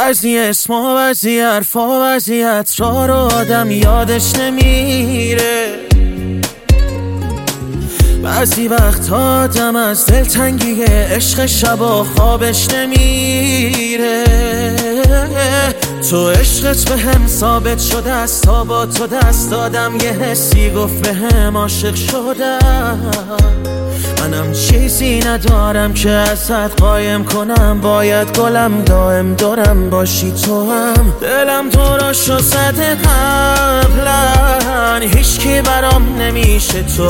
بعضی اسما بعضی حرفا وضعیت را رو آدم یادش نمیره. بعضی وقت آدم از دلتنگی عشق شبا خوابش نمیره. تو عشقت به هم ثابت شده است، تا با تو دست دادم یه حسی گفت به هم عاشق شدم. منم چیزی ندارم که ازت قایم کنم، باید گلم دائم دورم باشی تو هم. دلم تو را شو زده قبلا، هیچ کی برام نمیشه تو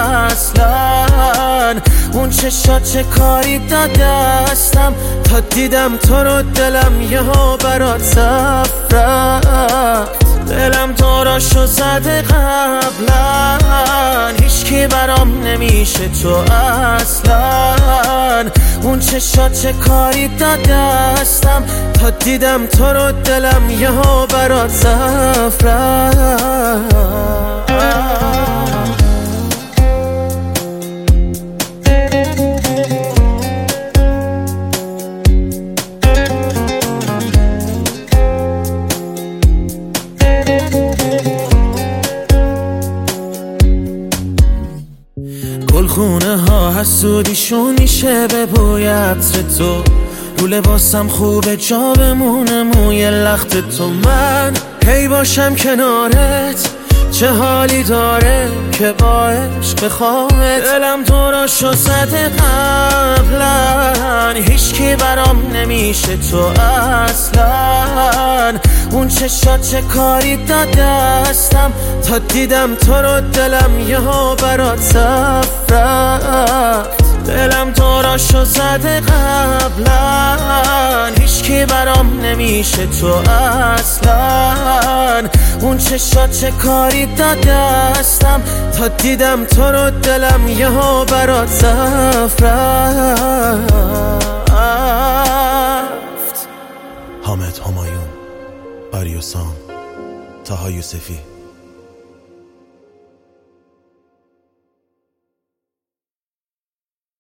اصلا. اون چشات چه کاری دادستم، تا دیدم تو رو دلم یهو برات صف رفت. دلم تو را شو زده قبلا، هیچ کی برام نمیشه تو اصلا. اون چشات چه کاری دادستم، تا دیدم تو رو دلم یهو برات صف رفت. گلخونه ها حسودیشون میشه به بوی عطر تو، رو لباسم خوبه جا بمونه موی لخت تو. من هی باشم کنارت چه حالی داره که با عشق بخوامت. دلم تو را شو زده قبلا، هیچ کی برام نمیشه تو اصلا. اون چشات چه کاری دادستم، تا دیدم تو رو دلم یهو برات صف رفت. دلم تو را شو زده قبلا، هیچ کی برام نمیشه تو اصلا. اون چشات چه کاری دادستم، تا دیدم تو رو دلم یهو برات صف رفت. حامد همایون، آریوسام، طاها یوسفی.